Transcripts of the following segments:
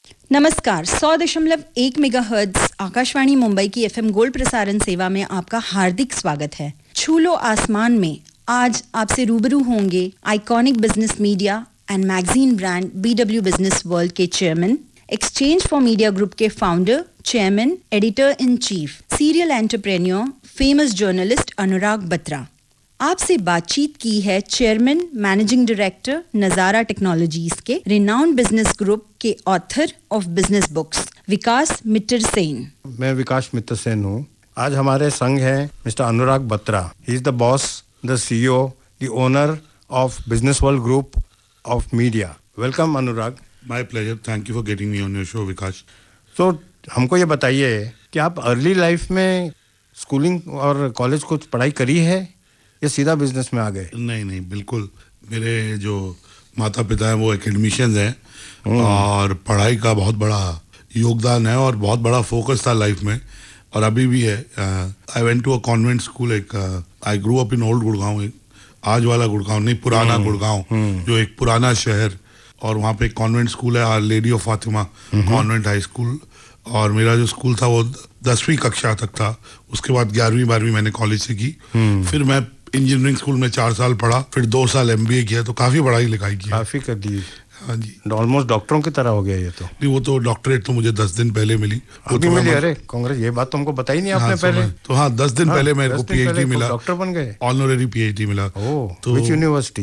नमस्कार, 100.1 मेगाहर्ट्ज आकाशवाणी मुंबई की FM gold प्रसारण सेवा में आपका हार्दिक स्वागत है। छू लो आसमान में आज आपसे रूबरू होंगे iconic business media and magazine brand BW business world के chairman, exchange for media group के founder, chairman, editor in chief, serial entrepreneur, famous journalist Anurag Batra. आपसे बातचीत की है chairman, managing director, Nazara Technologies के रिनाउंड बिजनेस ग्रुप के author of business books, Vikas Mitra Sen. मैं विकास मित्र सेन हूँ। आज हमारे संग हैं mister Anurag Batra. He is the boss, the CEO, the owner of business world group of media. Welcome Anurag. My pleasure, thank you for getting me on your show Vikas. तो हमको ये बताइए कि आप अर्ली लाइफ में स्कूलिंग और कॉलेज कुछ पढ़ाई करी है या सीधा बिजनेस में आ गए? नहीं, बिल्कुल। मेरे जो माता पिता हैं वो एकेडमिशियंस हैं और पढ़ाई का बहुत बड़ा योगदान है और बहुत बड़ा फोकस था लाइफ में और अभी भी है। I went to a convent school. I grew up in old Gurgaon, आज वाला गुड़गांव नहीं, पुराना गुड़गांव, जो एक पुराना शहर, और वहाँ पे एक कॉन्वेंट स्कूल है, our lady of Fatima convent high school. और मेरा जो स्कूल था वो 10वीं कक्षा तक था। उसके बाद 11वीं 12वीं मैंने कॉलेज से की। फिर मैं इंजीनियरिंग स्कूल में 4 साल पढ़ा, फिर 2 साल MBA किया, तो काफी पढ़ाई लिखाई की। काफी कर दी। हाँ जी, ऑलमोस्ट डॉक्टरों की तरह हो गया ये तो। नहीं, वो तो डॉक्टरेट तो मुझे 10 दिन पहले मिली। वो तो मिली? अरे कांग्रेस, ये बात तो हमको बताई नहीं आपने पहले। तो हाँ, 10 दिन पहले मेरे को PhD मिला। डॉक्टर बन गए? ऑनरेरी PhD मिला। तो which university?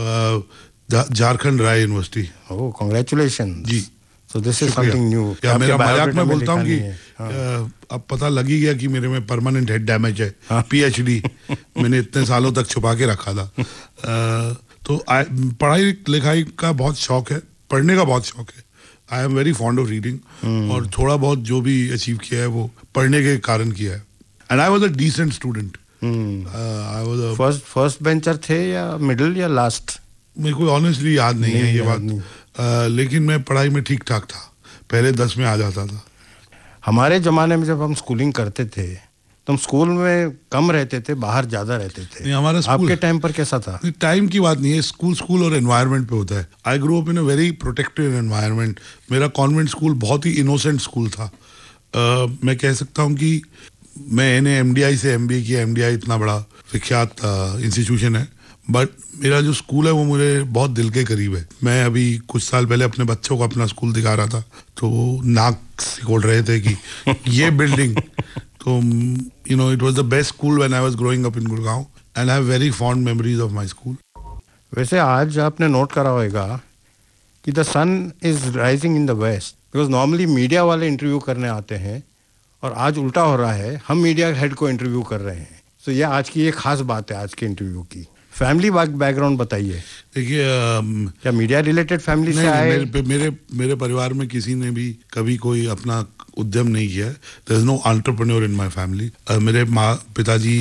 Jharkhand Rai university. Oh, congratulation ji. So this is something new. या मेरा मजाक में बोलता हूँ कि अब पता लग ही गया कि मेरे में परमानेंट हेड डैमेज है। PhD मैंने इतने सालों तक छुपा के रखा था। तो पढ़ाई लिखाई का बहुत शौक है, पढ़ने का बहुत शौक है। I am very fond of reading और थोड़ा बहुत जो भी अचीव किया है वो पढ़ने के कारण किया है। And I was a decent student. I was first bencher थे या मिडिल या लास्ट? मेरे को ऑनेस्टली याद नहीं है ये बात। लेकिन मैं पढ़ाई में ठीक ठाक था, पहले 10 में आ जाता था। हमारे जमाने में जब हम स्कूलिंग करते थे तो हम स्कूल में कम रहते थे, बाहर ज्यादा रहते थे। नहीं, हमारा स्कूल आपके टाइम पर कैसा था? टाइम की बात नहीं है, स्कूल और एनवायरनमेंट पे होता है। I grow up in a very protected environment. मेरा कॉन्वेंट स्कूल बहुत ही इनोसेंट स्कूल था। मैं कह सकता हूँ कि मैंने MDI से MBA किया। MDI इतना बड़ा विख्यात इंस्टीट्यूशन है, बट मेरा जो स्कूल है वो मुझे बहुत दिल के करीब है। मैं अभी कुछ साल पहले अपने बच्चों को अपना स्कूल दिखा रहा था तो वो नाक सिकोड़ रहे थे कि ये बिल्डिंग, तो it was the best school when I was growing up in Gurgaon and I have very fond memories of my school. वैसे आज आपने नोट करा होगा कि the sun is rising in the west, because normally media वाले interview करने आते हैं और आज उल्टा हो रहा है, हम मीडिया हेड को इंटरव्यू कर रहे हैं। तो ये आज की एक खास बात है आज के इंटरव्यू की। फैमिली बैकग्राउंड बताइए। देखिए, क्या मीडिया रिलेटेड फैमिली से आए? मेरे परिवार में किसी ने भी कभी कोई अपना उद्यम नहीं किया। There is no entrepreneur in my family. मेरे पिताजी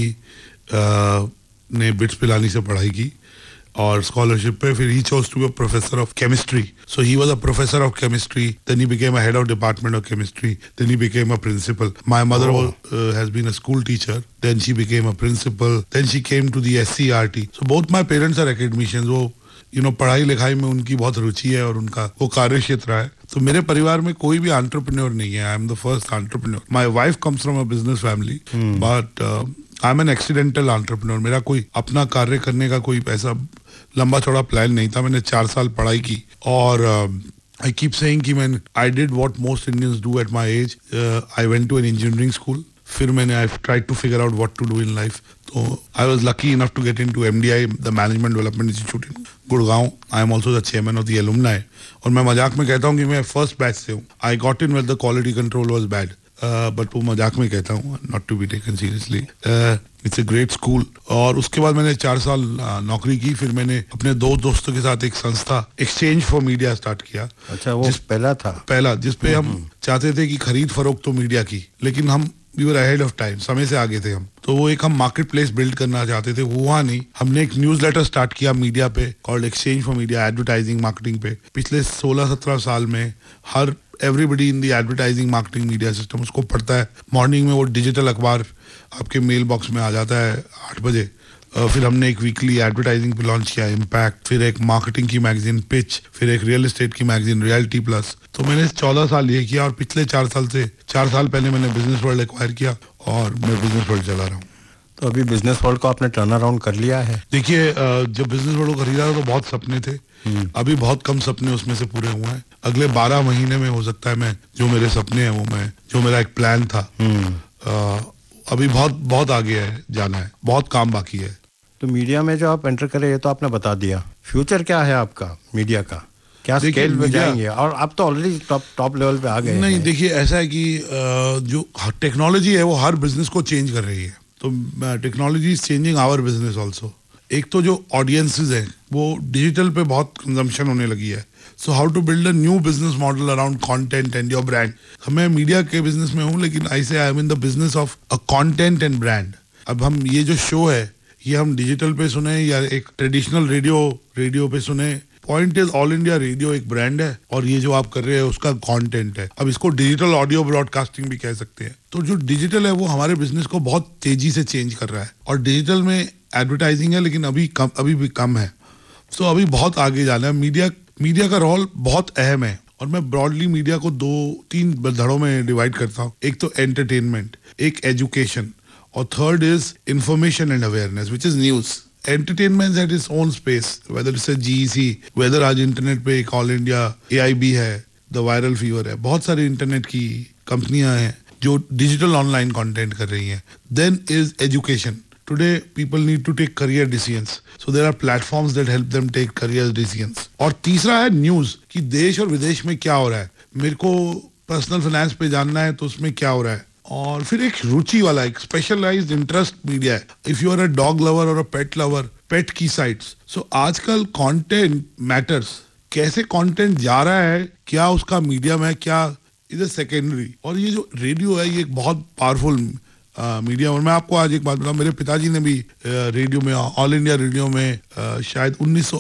ने बिट्स पिलानी से पढ़ाई की और स्कॉलरशिप पे, फिर he chose to be a professor of chemistry. So he was a professor of chemistry, then he became a head of department of chemistry, then he became a principal. My mother has been a school teacher, then she became a principal, then she came to the SCRT। So both my parents are academicians. वो पढ़ाई लिखाई में उनकी बहुत रुचि है और उनका वो कार्य क्षेत्र है। तो मेरे परिवार में कोई भी एंटरप्रेन्योर नहीं है। I am the first entrepreneur. My wife comes from a business family, but I am an accidental entrepreneur. मेरा कोई अपना कार्य करने का कोई ऐसा लंबा चौड़ा प्लान नहीं था। मैंने 4 साल पढ़ाई की और आई कीप सेइंग कि I did what most Indians do at my age. I went to an engineering school, फिर मैंने I tried to figure out what to do in life. तो I was lucky enough to get into MDI, the management development institute in Gurgaon. I am also the chairman of the alumni. और मैं मजाक में कहता हूँ कि मैं first batch से हूँ। I got in when the quality control was bad, but वो मजाक में कहता हूँ, not to be taken seriously. It's a great school. और उसके बाद मैंने 4 साल नौकरी की। फिर मैंने अपने 2 दोस्तों के साथ एक संस्था एक्सचेंज फॉर मीडिया स्टार्ट किया। अच्छा, वो पहला जिसपे हम चाहते थे कि खरीद फरोख्त तो मीडिया की, लेकिन हम we were ahead of time, समय से आगे थे हम। तो वो एक हम मार्केट प्लेस बिल्ड करना चाहते थे, वो वहाँ नहीं। हमने एक न्यूज़लेटर स्टार्ट किया मीडिया पे called exchange for media, advertising marketing पे। पिछले 16-17 साल में हर everybody in the advertising marketing media system उसको पढ़ता है। मॉर्निंग में वो डिजिटल अखबार आपके मेल बॉक्स में आ जाता है 8 बजे, फिर हमने एक वीकली एडवर्टाइजिंग पे लॉन्च किया इम्पैक्ट, फिर एक मार्केटिंग की मैगजीन पिच, फिर एक रियल एस्टेट की मैगजीन रियलिटी प्लस। तो मैंने 14 साल ये किया और पिछले 4 साल पहले मैंने बिजनेस वर्ल्ड एक्वायर किया और मैं बिजनेस वर्ल्ड चला रहा हूँ। तो अभी बिजनेस वर्ल्ड को आपने टर्न अराउंड कर लिया है? देखिए, जब बिजनेस वर्ल्ड को खरीदा था तो बहुत सपने थे, अभी बहुत कम सपने उसमें से पूरे हुए हैं। अगले 12 महीने में हो सकता है मैं जो मेरे सपने हैं वो मैं जो मेरा एक प्लान था, अभी बहुत आगे है जाना है, बहुत काम बाकी है। तो मीडिया में जो आप एंटर करे ये तो आपने बता दिया, फ्यूचर क्या है आपका मीडिया का? क्या स्केल में जाएंगे? और आप तो ऑलरेडी टॉप लेवल पे आ गए हैं। नहीं, देखिए ऐसा है कि जो टेक्नोलॉजी है वो हर बिजनेस को चेंज कर रही है, तो technology is changing our business also. एक तो जो ऑडियंसेस हैं वो डिजिटल पे बहुत कंजम्पशन होने लगी है, so how to build a new business model around content and your brand. मैं मीडिया के बिजनेस में हूँ, लेकिन I am in the business of a content and brand. अब हम ये जो शो है ये हम डिजिटल पे सुने या एक ट्रेडिशनल रेडियो पे सुने, point is all India radio एक ब्रांड है और ये जो आप कर रहे हैं उसका कंटेंट है। अब इसको डिजिटल ऑडियो ब्रॉडकास्टिंग भी कह सकते हैं। तो जो डिजिटल है वो हमारे बिजनेस को बहुत तेजी से चेंज कर रहा है, और डिजिटल में एडवर्टाइजिंग है लेकिन अभी भी कम है, सो अभी बहुत आगे जाना है। मीडिया का रोल बहुत अहम है, और मैं ब्रॉडली मीडिया को 2-3 धड़ों में डिवाइड करता हूँ। एक तो एंटरटेनमेंट, एक एजुकेशन, और third is information and awareness which is news. Entertainment at its own space, whether it's GEC, whether आज इंटरनेट पे एक ऑल इंडिया AIB है, द वायरल फीवर है, बहुत सारी इंटरनेट की कंपनियां हैं जो डिजिटल ऑनलाइन कंटेंट कर रही हैं। Then is education. Today people need to take career decisions, so there are platforms that help them take career decisions. और तीसरा है न्यूज, कि देश और विदेश में क्या हो रहा है। मेरे को पर्सनल फाइनेंस पे जानना है तो उसमें क्या हो रहा है। और फिर एक रुचि वाला, एक स्पेशलाइज्ड इंटरेस्ट मीडिया है। If you are a dog lover और अ पेट लवर, पेट की साइट्स। सो आजकल कंटेंट मैटर्स, कैसे कंटेंट जा रहा है, क्या उसका मीडिया में, क्या इज सेकेंडरी। और ये जो रेडियो है ये एक बहुत पावरफुल मीडिया। और मैं आपको आज एक बात बताऊं, मेरे पिताजी ने भी रेडियो में, ऑल इंडिया रेडियो में शायद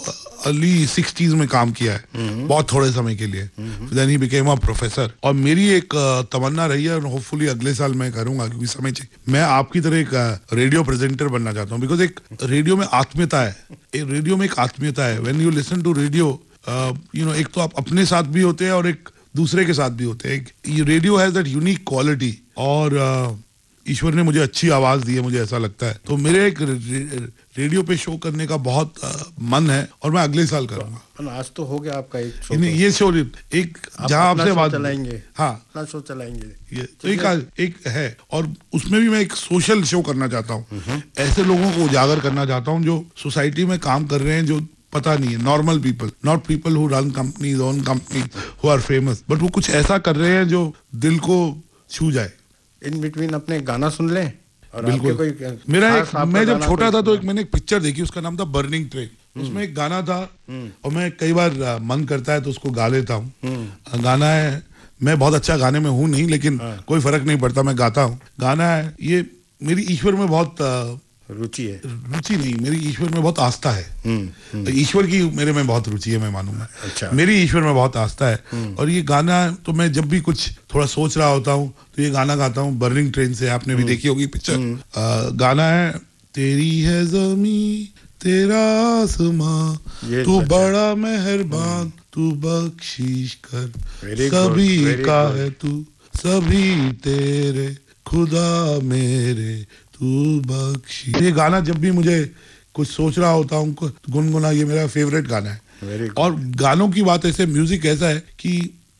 1960s में काम किया है, बहुत थोड़े समय के लिए। Then he became a professor. और मेरी एक तमन्ना रही है, और होपफुली अगले साल मैं करूंगा, क्योंकि समय चाहिए। मैं आपकी तरह एक रेडियो प्रेजेंटर बनना चाहता हूँ, बिकॉज एक रेडियो में आत्मीयता है, रेडियो में एक आत्मीयता है। When you listen to radio, एक तो आप अपने साथ भी होते हैं और एक दूसरे के साथ भी होते हैं। Radio has that unique quality, और ईश्वर ने मुझे अच्छी आवाज दी है, मुझे ऐसा लगता है। तो मेरे एक रेडियो पे शो करने का बहुत मन है, और मैं अगले साल करूंगा। आज तो हो गया आपका एक शो। ये शो एक जहां आपसे बात चलाएंगे, हाँ अपना शो चलाएंगे, ये तो एक है। और उसमें भी मैं एक सोशल शो करना चाहता हूँ, ऐसे लोगों को उजागर करना चाहता हूँ जो सोसाइटी में काम कर रहे हैं, जो पता नहीं है, normal people, not people who run companies, own companies, who are famous, but वो कुछ ऐसा कर रहे हैं जो दिल को छू जाए। इन बिटवीन अपने गाना सुन लें। और बिल्कुल। कोई मैं जब छोटा था तो मैंने एक पिक्चर देखी, उसका नाम था बर्निंग ट्रेन। उसमें एक गाना था, और मैं कई बार मन करता है तो उसको गा लेता हूँ। गाना है, मैं बहुत अच्छा गाने में हूँ नहीं, लेकिन कोई फर्क नहीं पड़ता, मैं गाता हूँ। गाना है, ये मेरी ईश्वर में बहुत रुचि है, रुचि नहीं, मेरी ईश्वर में बहुत आस्था है। ईश्वर की मेरे में बहुत रुचि है, मैं मानूंगा। अच्छा। मेरी ईश्वर में बहुत आस्था है। और ये गाना तो मैं जब भी कुछ थोड़ा सोच रहा होता हूँ तो ये गाना गाता हूँ, बर्निंग ट्रेन से। आपने भी देखी होगी पिक्चर। गाना है, तेरी है जमी तेरा आसमां, तू बड़ा मेहरबान, तू बख्शिश कर, सभी का है तू, सभी तेरे, खुदा मेरे तू बख्शी। ये गाना जब भी मुझे कुछ सोच रहा होता हूँ गुनगुना, ये मेरा फेवरेट गाना है। और गानों की बात ऐसे, म्यूजिक ऐसा है कि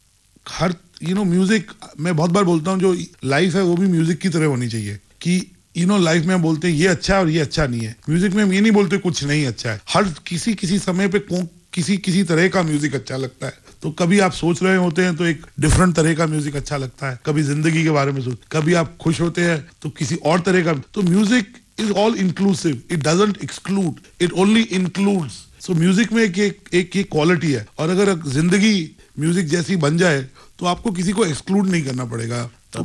हर म्यूजिक, मैं बहुत बार बोलता हूँ, जो लाइफ है वो भी म्यूजिक की तरह होनी चाहिए। कि लाइफ में बोलते हैं ये अच्छा है और ये अच्छा नहीं है, म्यूजिक में हम ये नहीं बोलते कुछ नहीं अच्छा है। हर किसी समय पे किसी तरह का म्यूजिक अच्छा लगता है। तो कभी आप सोच रहे होते हैं तो एक डिफरेंट तरह का म्यूजिक अच्छा लगता है, कभी जिंदगी के बारे में कभी आप खुश होते हैं तो किसी और तरह का। तो music is all inclusive, it doesn't exclude, it only includes. So music में एक क्वालिटी है, और अगर जिंदगी म्यूजिक जैसी बन जाए तो आपको किसी को एक्सक्लूड नहीं करना पड़ेगा।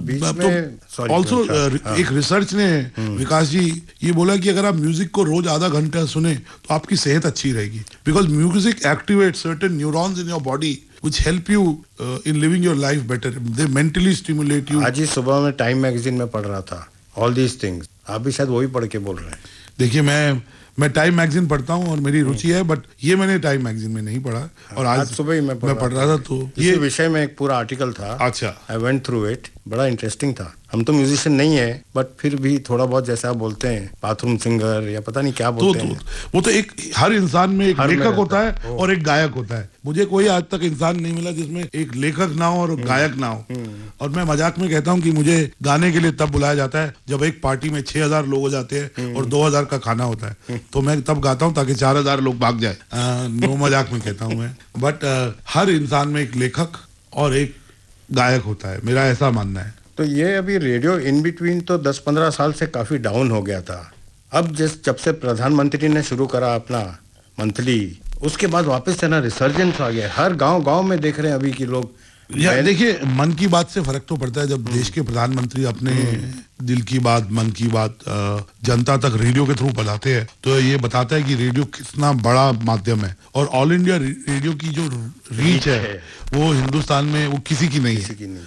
ऑल्सो एक रिसर्च ने, विकास जी, ये बोला कि अगर आप म्यूजिक को रोज आधा घंटा सुने तो आपकी सेहत अच्छी रहेगी, because music activate certain neurons in your body which help you in living your life better. They mentally stimulate you. आज ही सुबह में टाइम मैगजीन में पढ़ रहा था all these things. आप भी शायद वही पढ़ के बोल रहे हैं। देखिए मैं टाइम मैगजीन पढ़ता हूँ और मेरी रुचि है, बट ये मैंने टाइम मैगजीन में नहीं पढ़ा। और आज सुबह ही मैं पढ़ रहा था तो ये विषय में एक पूरा आर्टिकल था। अच्छा, आई वेंट थ्रू इट, बड़ा इंटरेस्टिंग था। हम तो म्यूजिशियन नहीं है, बट फिर भी थोड़ा बहुत, जैसा आप बोलते हैं बाथरूम सिंगर या पता नहीं क्या बोलते हैं, वो तो एक हर इंसान में एक लेखक होता है और एक गायक होता है। मुझे कोई आज तक इंसान नहीं मिला जिसमें एक लेखक ना हो और गायक ना हो। और मैं मजाक में कहता हूँ कि मुझे गाने के लिए तब बुलाया जाता है जब एक पार्टी में 6000 लोग हो जाते हैं और 2000 का खाना होता है, तो मैं तब गाता हूँ ताकि 4000 लोग भाग जाए। नो, मजाक में कहता हूँ मैं, बट हर इंसान में एक लेखक और एक गायक होता है, मेरा ऐसा मानना है। तो ये अभी रेडियो इन बिटवीन तो 10-15 साल से काफी डाउन हो गया था। अब जब से प्रधानमंत्री ने शुरू करा अपना मंथली, उसके बाद वापस से ना रिसर्जेंस आ गया। हर गांव में देख रहे हैं अभी कि लोग। देखिए, मन की बात से फर्क तो पड़ता है जब देश के प्रधानमंत्री अपने दिल की बात, मन की बात जनता तक रेडियो के थ्रू बताते हैं, तो ये बताता है कि रेडियो कितना बड़ा माध्यम है। और ऑल इंडिया रेडियो की जो रीच है वो हिंदुस्तान में वो किसी की नहीं है।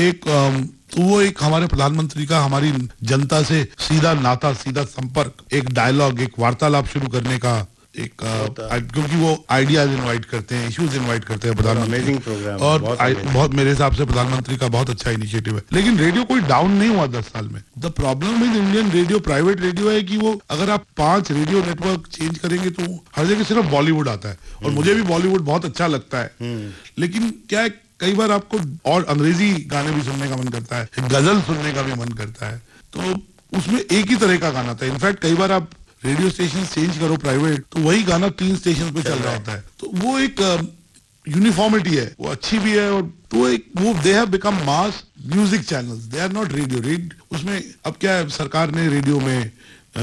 तो वो एक हमारे प्रधानमंत्री का हमारी जनता से सीधा नाता, सीधा संपर्क, एक डायलॉग, एक वार्तालाप शुरू करने का एक क्योंकि वो आइडियाज इनवाइट करते हैं, इश्यूज इनवाइट करते हैं प्रधानमंत्री। अमेजिंग प्रोग्राम और बहुत मेरे हिसाब से प्रधानमंत्री का बहुत अच्छा इनिशिएटिव है। लेकिन रेडियो कोई डाउन नहीं हुआ 10 साल में। The problem with Indian radio, private radio, है कि वो अगर आप 5 रेडियो नेटवर्क चेंज करेंगे तो हर जगह सिर्फ बॉलीवुड आता है। और मुझे भी बॉलीवुड बहुत अच्छा लगता है, लेकिन क्या है, कई बार आपको और अंग्रेजी गाने भी सुनने का मन करता है, गजल सुनने का भी मन करता है, तो उसमें एक ही तरह का गाना था। इनफैक्ट कई बार आप रेडियो स्टेशन चेंज करो प्राइवेट, तो वही गाना 3 स्टेशन पे चल रहा होता है। तो वो एक यूनिफॉर्मिटी है, वो अच्छी भी है। और तो एक वो they have become mass music channels, they are not radio. उसमें अब क्या है, सरकार ने रेडियो में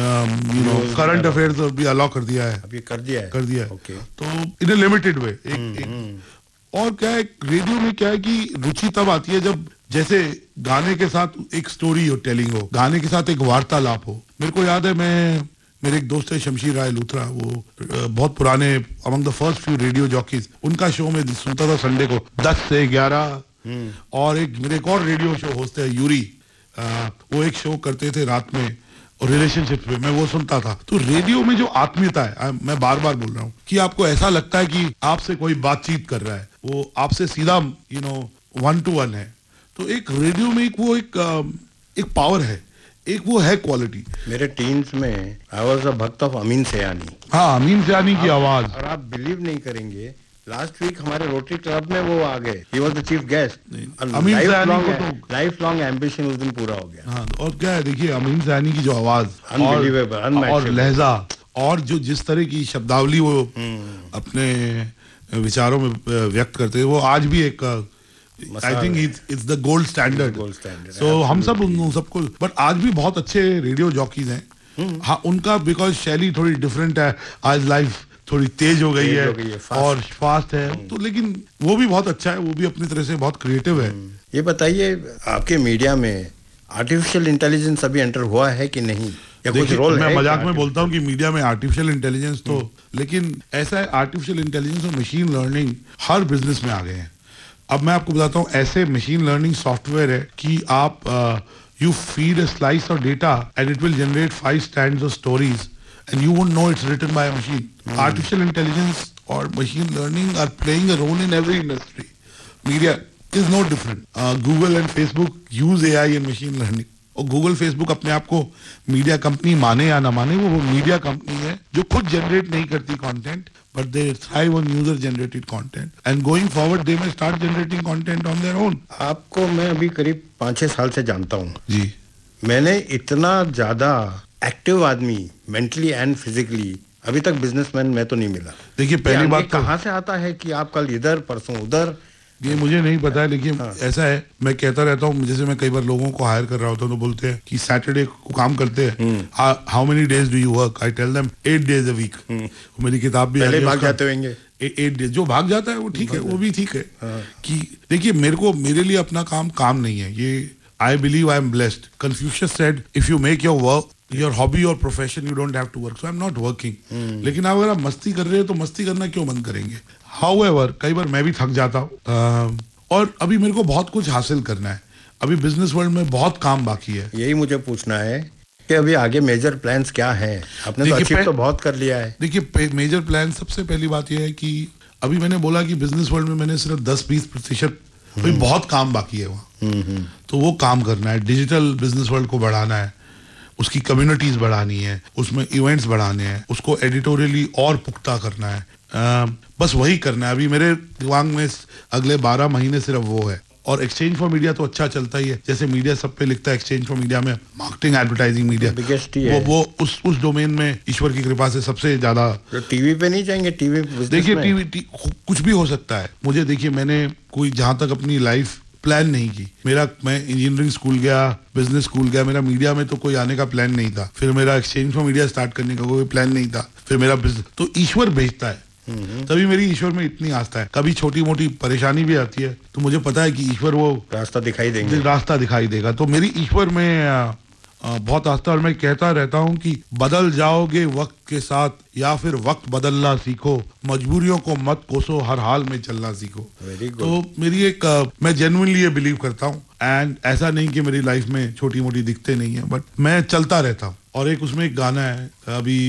करंट अफेयर्स भी अलाउ कर दिया है, अभी कर दिया है। तो इन ए लिमिटेड वे। और क्या है, रेडियो में क्या है कि रुचि तब आती है जब जैसे गाने के साथ एक स्टोरी हो, टेलिंग हो, गाने के साथ एक वार्तालाप हो। मेरे को याद है, मेरे एक दोस्त है शमशीर राय लूथरा, वो बहुत पुराने, among the first few radio jockeys, उनका शो में सुनता था संडे को 10 से 11। और मेरे एक और रेडियो शो होस्ट है यूरी, वो एक शो करते थे रात में और रिलेशनशिप पे, मैं वो सुनता था। तो रेडियो में जो आत्मीयता है, मैं बार बार बोल रहा हूँ कि आपको ऐसा लगता है कि आपसे कोई बातचीत कर रहा है, वो आपसे सीधा 1-to-1 है। तो एक रेडियो में एक पावर है, एक वो है क्वालिटी। मेरे टीन्स में आई वाज अ भक्त ऑफ अमीन सयानी। हाँ, अमीन सयानी की आवाज। और आप बिलीव नहीं करेंगे, लास्ट वीक हमारे रोटरी क्लब में वो आ गए, he was the chief guest. Amin Sayani को तो लाइफ लॉन्ग एम्बिशन उस दिन पूरा हो गया। हाँ, और क्या है, देखिए अमीन सयानी की जो आवाज और लहजा और जो जिस तरह की शब्दावली वो अपने विचारों में व्यक्त करते हैं, वो आज भी एक I think it's the gold standard. So हम सबको, बट आज भी बहुत अच्छे रेडियो जॉकीज हैं। हाँ, उनका बिकॉज शैली थोड़ी डिफरेंट है, आज लाइफ थोड़ी तेज हो गई है और फास्ट है, तो लेकिन वो भी बहुत अच्छा है, वो भी अपनी तरह से बहुत क्रिएटिव है। ये बताइए, आपके मीडिया में आर्टिफिशियल इंटेलिजेंस अभी एंटर हुआ है कि नहीं, या कुछ रोल है? मैं मजाक में बोलता हूँ कि मीडिया में आर्टिफिशियल इंटेलिजेंस तो, लेकिन ऐसा है, आर्टिफिशियल इंटेलिजेंस और मशीन लर्निंग हर बिजनेस में आ गए हैं। अब मैं आपको बताता हूँ, ऐसे मशीन लर्निंग सॉफ्टवेयर है कि आप you feed a slice of data and it will generate 5 stands of stories and you won't know it's written by a machine. Artificial intelligence or machine learning are playing a role in every industry. Media is no different. Google and Facebook use AI and machine learning. और Google Facebook अपने आप को media company माने या ना माने, वो media company है जो खुद जनरेट नहीं करती content, but they thrive on user generated content, and going forward they may start generating content on their own. आपको मैं अभी करीब 5-6 साल से जानता हूँ जी। मैंने इतना ज्यादा एक्टिव आदमी मेंटली एंड फिजिकली अभी तक बिजनेसमैन में तो नहीं मिला। देखिए, पहली बात कहाँ से आता है कि आप कल इधर परसों उधर, ये मुझे नहीं पता है, लेकिन ऐसा है, मैं कहता रहता हूँ, जैसे मैं कई बार लोगों को हायर कर रहा होता हूँ तो बोलते हैं कि सैटरडे को काम करते हैं, how many days do you work? I tell them 8 days a week। मेरी किताब भी पहले भाग जाते होंगे 8 days, जो भाग जाता है वो ठीक है, वो भी ठीक है। कि देखिए, मेरे लिए अपना काम नहीं है, ये I believe I am blessed. Confucius said, if you make your work your hobby और profession, you don't have to work. So I am not working. लेकिन अगर आप मस्ती कर रहे हो तो मस्ती करना क्यों बंद करेंगे? हाउएवर, कई बार मैं भी थक जाता हूँ, और अभी मेरे को बहुत कुछ हासिल करना है। अभी बिजनेस वर्ल्ड में बहुत काम बाकी है। यही मुझे पूछना है कि अभी आगे मेजर प्लान्स क्या हैं? आपने तो अचीव तो बहुत कर लिया है। देखिए मेजर प्लान, सबसे पहली बात यह है कि अभी मैंने बोला कि बिजनेस वर्ल्ड में मैंने सिर्फ 10-20% अभी बहुत काम बाकी है वहाँ, तो वो काम करना है। डिजिटल बिजनेस वर्ल्ड को बढ़ाना है, उसकी कम्युनिटीज बढ़ानी है, उसमें इवेंट्स बढ़ाने हैं, उसको एडिटोरियली और पुख्ता करना है। बस वही करना है अभी मेरे दिमाग में। अगले 12 महीने सिर्फ वो है। और एक्सचेंज फॉर मीडिया तो अच्छा चलता ही है, जैसे मीडिया सब पे लिखता है एक्सचेंज फॉर मीडिया में मार्केटिंग, एडवर्टाइजिंग, मीडिया वो उस डोमेन में ईश्वर की कृपा से सबसे ज्यादा। तो टीवी पे नहीं जाएंगे? टीवी देखिए टीवी कुछ भी हो सकता है। मुझे देखिए, मैंने कोई जहां तक अपनी लाइफ प्लान नहीं की। मैं इंजीनियरिंग स्कूल गया, बिजनेस स्कूल गया, मेरा मीडिया में तो कोई आने का प्लान नहीं था। फिर मेरा एक्सचेंज फॉर मीडिया स्टार्ट करने का कोई प्लान नहीं था। फिर मेरा बिजनेस, तो ईश्वर भेजता है, तभी मेरी ईश्वर में इतनी आस्था है। कभी छोटी मोटी परेशानी भी आती है तो मुझे पता है कि ईश्वर वो रास्ता दिखाई देगा। तो मेरी ईश्वर में बहुत आस्था। और मैं कहता रहता हूँ कि बदल जाओगे वक्त के साथ, या फिर वक्त बदलना सीखो, मजबूरियों को मत कोसो, हर हाल में चलना सीखो। तो मेरी एक मैं जेन्युइनली ये बिलीव करता हूँ। एंड ऐसा नहीं कि मेरी लाइफ में छोटी मोटी दिक्कतें नहीं है, बट मैं चलता रहता हूँ। और एक उसमें एक गाना है अभी,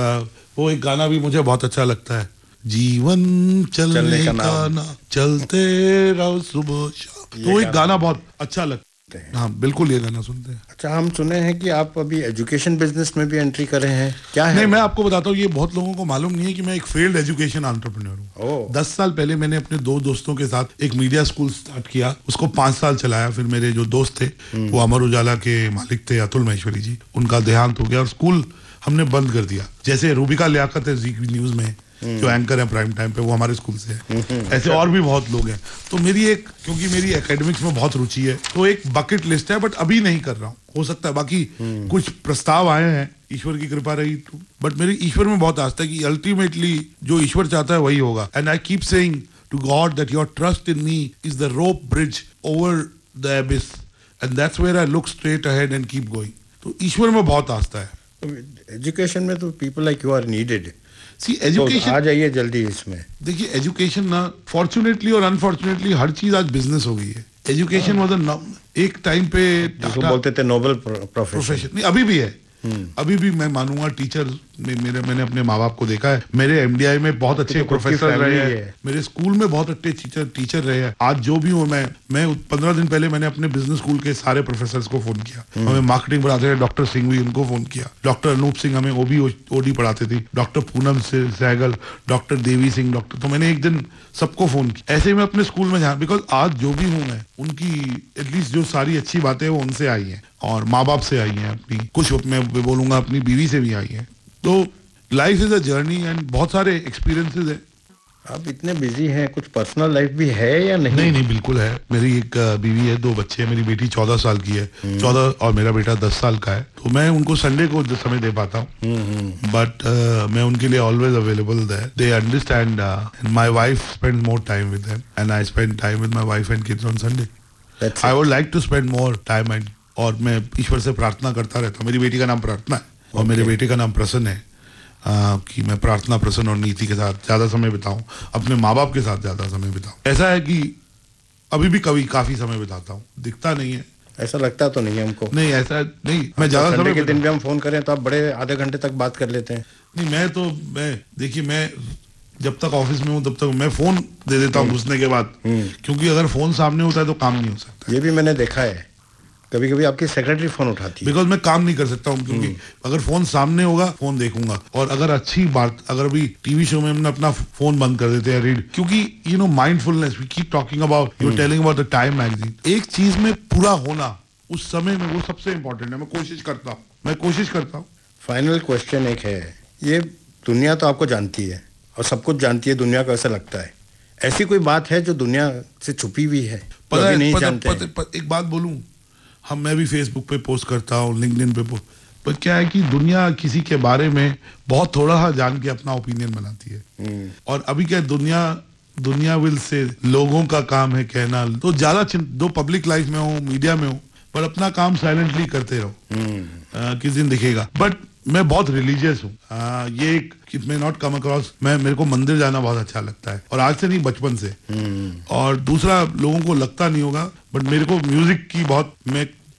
वो एक गाना भी मुझे बहुत अच्छा लगता है, जीवन चलने का नाम, चलते रहो सुबह शाम। तो एक गाना बहुत अच्छा लगता है। हाँ बिल्कुल, ये गाना सुनते हैं। अच्छा, हम सुने हैं कि आप अभी एजुकेशन बिजनेस में भी एंट्री कर रहे हैं, क्या है? नहीं, मैं आपको बताता हूँ, ये बहुत लोगों को मालूम नहीं है कि मैं एक फेल्ड एजुकेशन एंटरप्रेन्योर हूँ। 10 साल पहले मैंने अपने 2 दोस्तों के साथ एक मीडिया स्कूल स्टार्ट किया, उसको 5 साल चलाया। फिर मेरे जो दोस्त थे वो अमर उजाला के मालिक थे, अतुल महेश्वरी जी, उनका देहांत हो गया और स्कूल हमने बंद कर दिया। जैसे रूबिका लियाकत है ज़ी न्यूज में, जो एंकर है प्राइम टाइम पे, वो हमारे स्कूल से है। ऐसे और भी बहुत लोग हैं। तो क्योंकि मेरी एकेडमिक्स में बहुत रुचि है, तो एक बकेट लिस्ट है, बट अभी नहीं कर रहा हूँ। हो सकता है, बाकी कुछ प्रस्ताव आए हैं, ईश्वर की कृपा रही तो। बट मेरी ईश्वर में बहुत आस्था है कि अल्टीमेटली जो ईश्वर चाहता है वही होगा। And I keep saying to God that your trust in me is the rope bridge over the abyss, and that's where I look straight ahead and keep going. तो ईश्वर में बहुत आस्था है। एजुकेशन में तो people like you are needed. Education, आ जाइए जल्दी इसमें। देखिए एजुकेशन ना, फॉर्चुनेटली और अनफॉर्चुनेटली हर चीज आज बिजनेस हो गई है। एजुकेशन वाज एक टाइम पे जिसको बोलते थे नोबल प्रोफेशन, नहीं अभी भी है। अभी भी मैं मानूंगा, टीचर मैंने अपने माँ बाप को देखा है। मेरे एमडीआई में बहुत अच्छे प्रोफेसर रहे हैं, मेरे स्कूल में बहुत अच्छे टीचर रहे हैं। आज जो भी हूँ मैं 15 दिन पहले मैंने अपने बिजनेस स्कूल के सारे प्रोफेसर्स को फोन किया। हमें मार्केटिंग पढ़ाते थे डॉक्टर सिंह भी, उनको फोन किया। डॉक्टर अनूप सिंह हमें ओडी पढ़ाते थे, doctor Poonam Sehgal, doctor Devi Singh, doctor. तो मैंने एक दिन सबको फोन किया। ऐसे ही मैं अपने स्कूल में जहाँ, बिकॉज आज जो भी हूँ मैं, उनकी एटलीस्ट जो सारी अच्छी बातें वो उनसे आई हैं और माँ बाप से आई हैं, अपनी कुछ मैं बोलूंगा अपनी बीवी से भी आई हैं। तो life is a journey and बहुत सारे एक्सपीरियंसेस है। आप इतने बिजी हैं, कुछ पर्सनल लाइफ भी है या नहीं? नहीं बिल्कुल है। मेरी एक बीवी है, 2 बच्चे हैं। मेरी बेटी 14 साल की है, 14, और मेरा बेटा 10 साल का है। तो मैं उनको संडे को समय दे पाता हूँ, बट मैं उनके लिए always available there. They understand, my wife spend more time with them and I spend time with my wife and kids on Sunday. I would like to spend more time and, और मैं ईश्वर से प्रार्थना करता रहता हूँ। मेरी बेटी का नाम प्रार्थना है और मेरे बेटे का नाम प्रसन्न है, कि मैं प्रार्थना, प्रसन्न और नीति के साथ ज्यादा समय बिताऊं, अपने माँ बाप के साथ ज्यादा समय बिताऊं। ऐसा है कि अभी भी कभी काफी समय बिताता हूँ, दिखता नहीं है, ऐसा लगता तो नहीं है हमको। नहीं ऐसा नहीं, मैं ज्यादा समय के दिन भी हम फोन करें तो आप बड़े आधे घंटे तक बात कर लेते हैं। नहीं, मैं देखिए, मैं जब तक ऑफिस में हूँ तब तक मैं फोन दे देता हूँ घुसने के बाद, क्योंकि अगर फोन सामने होता है तो काम नहीं हो सकता। ये भी मैंने देखा है, कभी कभी आपकी सेक्रेटरी फोन उठाती है। बिकॉज मैं काम नहीं कर सकता हूँ, क्योंकि अगर फोन सामने होगा फोन देखूंगा। और अगर अच्छी बात, अगर भी टीवी शो में हमने अपना फोन बंद कर देते हैं, रीड, क्योंकि you know mindfulness, we keep talking about, you are telling about the Time magazine. एक चीज में पूरा होना उस समय में, वो सबसे इंपॉर्टेंट है। मैं कोशिश करता हूँ। फाइनल क्वेश्चन एक है, ये दुनिया तो आपको जानती है और सब कुछ जानती है, दुनिया को ऐसा लगता है, ऐसी कोई बात है जो दुनिया से छुपी हुई है, पता नहीं जानते? एक बात बोलूं, मैं भी फेसबुक पे पोस्ट करता हूँ, लिंक्डइन पे पोस्ट, पर क्या है कि दुनिया किसी के बारे में बहुत थोड़ा सा जान के अपना ओपिनियन बनाती है। और अभी क्या, दुनिया विल से, लोगों का काम है कहना। तो ज्यादा दो पब्लिक लाइफ में हो, मीडिया में हो, पर अपना काम साइलेंटली करते रहो, किस दिन दिखेगा। बट मैं बहुत रिलीजियस हूँ, ये एक it may not come across, मेरे को मंदिर जाना बहुत अच्छा लगता है, और आज से नहीं, बचपन से। और दूसरा, लोगों को लगता नहीं होगा, बट मेरे को म्यूजिक की बहुत, मैं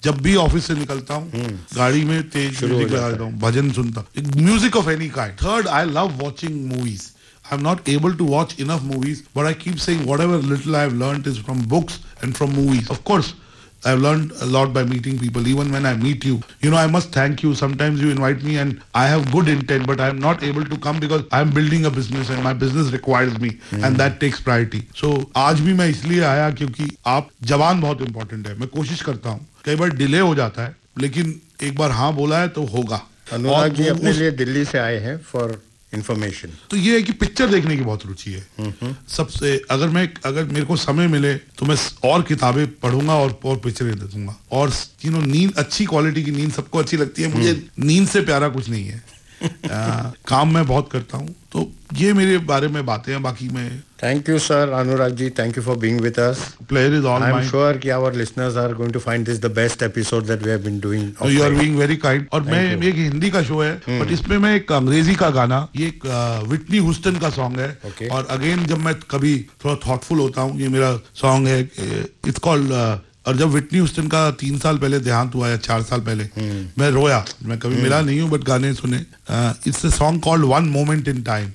जब भी ऑफिस से निकलता हूँ गाड़ी में तेज म्यूजिक लगा देता हूँ, भजन सुनता हूँ, music of any kind. Third, I love watching movies. I'm not able to watch enough movies, but I keep saying whatever little I've learned is from books and from movies. Of course, I've learned a lot by meeting people. Even when I meet you, I must thank you. Sometimes you invite me and I have good intent, but I'm not able to come because I'm building a business and my business requires me and that takes priority. So आज भी मैं इसलिए आया क्योंकि आप जवान बहुत important है. मैं कोशिश करता हूँ, कई बार डिले हो जाता है, लेकिन एक बार हाँ बोला है तो होगा. अनुराग जी अपने लिए दिल्ली से आए हैं फॉर इंफॉर्मेशन. तो ये है कि पिक्चर देखने की बहुत रुचि है. सबसे अगर मेरे को समय मिले तो मैं और किताबें पढ़ूंगा और पिक्चरें देखूंगा. और नींद, अच्छी क्वालिटी की नींद सबको अच्छी लगती है. मुझे नींद से प्यारा कुछ नहीं है. काम मैं बहुत करता हूँ. तो ये मेरे बारे में बातें हैं. बाकी मैं thank you sir. Anurag ji, thank you for being with us. Pleasure is all mine. I am sure कि our listeners are going to find this the best episode that we have been doing. So you are being very kind. और मैं एक हिंदी का show है, but इसमें मैं एक अंग्रेजी का गाना, ये एक विटनी ह्यूस्टन का सॉन्ग है. और अगेन जब मैं कभी थोड़ा थॉटफुल होता हूँ, ये मेरा सॉन्ग है, इट्स कॉल्ड. और जब विटनी ह्यूस्टन का 3 साल पहले देहांत हुआ या 4 साल पहले, मैं रोया. मैं कभी मिला नहीं हूँ, बट गाने सुने. It's a song called one moment in time.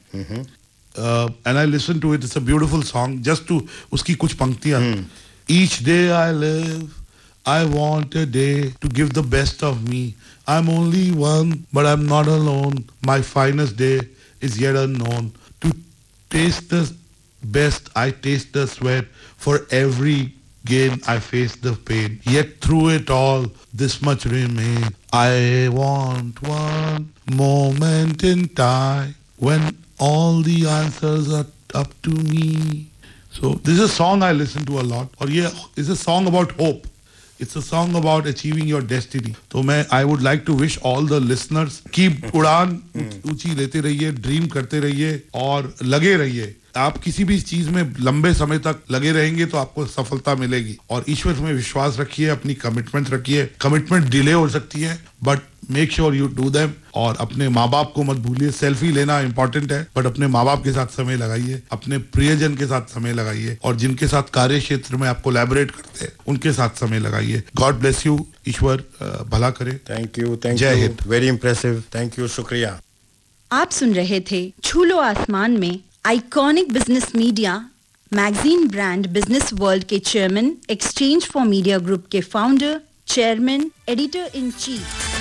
And I listen to it. It's a beautiful song. Just to उसकी कुछ पंक्तियां. Each day I live, I want a day to give the best of me. I'm only one, but I'm not alone. My finest day is yet unknown. To taste the best, I taste the sweat. For every gain, I face the pain. Yet through it all, this much remain. I want one moment in time when all the answers are up to me. So this is a song I listen to a lot. और ये is a song about hope. It's a song about achieving your destiny. तो मैं I would like to wish all the listeners keep उड़ान ऊंची लेते रहिए, dream करते रहिए और लगे रहिए. आप किसी भी चीज में लंबे समय तक लगे रहेंगे तो आपको सफलता मिलेगी. और ईश्वर में विश्वास रखिए, अपनी कमिटमेंट रखिए. कमिटमेंट डिले हो सकती है, but make sure you do them. और अपने माँ बाप को मत भूलिए. सेल्फी लेना इंपॉर्टेंट है, बट अपने माँ बाप के साथ समय लगाइए, अपने प्रियजन के साथ समय लगाइए, और जिनके साथ कार्य क्षेत्र में आप कोलैबोरेट करते हैं उनके साथ समय लगाइए. God bless you. ईश्वर भला करे. Thank you. जय हिंद. Very impressive. Thank you. शुक्रिया. आप सुन रहे थे छू लो आसमान में iconic business media magazine brand Business world के chairman, exchange for media group के founder, chairman, editor in chief